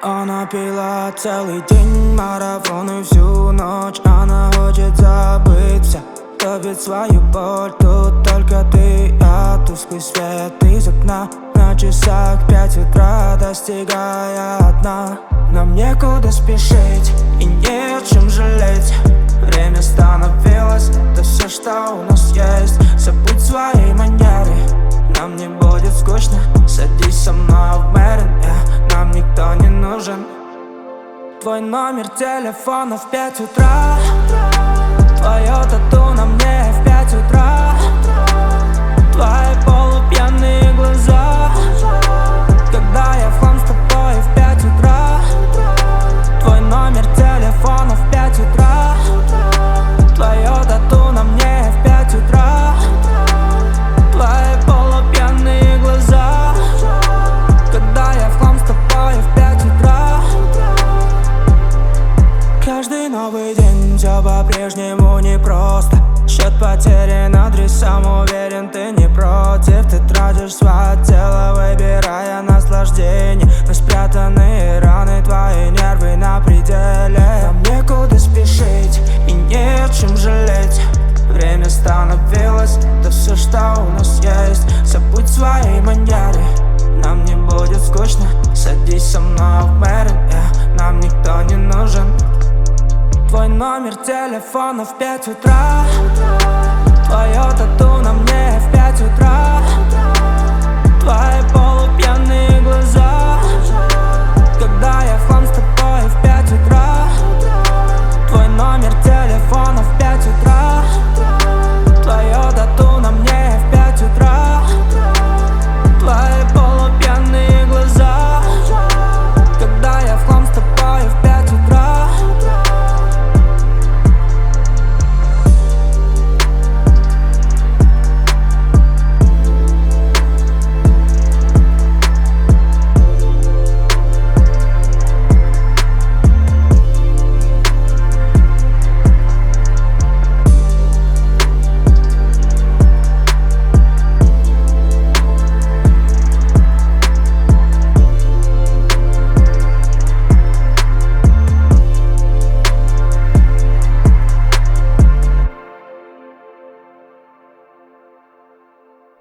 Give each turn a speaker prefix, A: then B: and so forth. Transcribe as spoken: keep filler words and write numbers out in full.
A: Она пила целый день, марафоны всю ночь. Она хочет забыть все, топит свою боль. Тут только ты и я, тусклый свет из окна. На часах пять утра, достигая дна. Нам некуда спешить и не о чем жалеть. Время становилось, это все, что у нас есть. Забудь свои манеры, нам не будет скучно. Садись со мной в Мэрин, yeah. Нам никто не нужен. Твой номер телефона в пять утра. Твое тату на мне в пять утра. Твои полупьяные глаза, когда я в хлам с тобой в пять утра. Твой номер телефона в пять утра. Твое тату на мне в пять утра. Твои полупьяные глаза, когда я в хлам с тобой в пять утра. Каждый новый день все по-прежнему непросто. Счет потерян, адресам уверен, ты не против. Ты тратишь свое тело, выбирая наслаждение. Но спрятанные раны, твои нервы на пределе. Нам некуда спешить и не о чем жалеть. Время становилось, это все, что у нас есть. Забудь свои манеры, нам не будет скучно. Садись со мной в Мэрин, yeah. Нам никто не нужен. Твой номер телефона в пять утра. Твое тату на мне в пять утра. Твои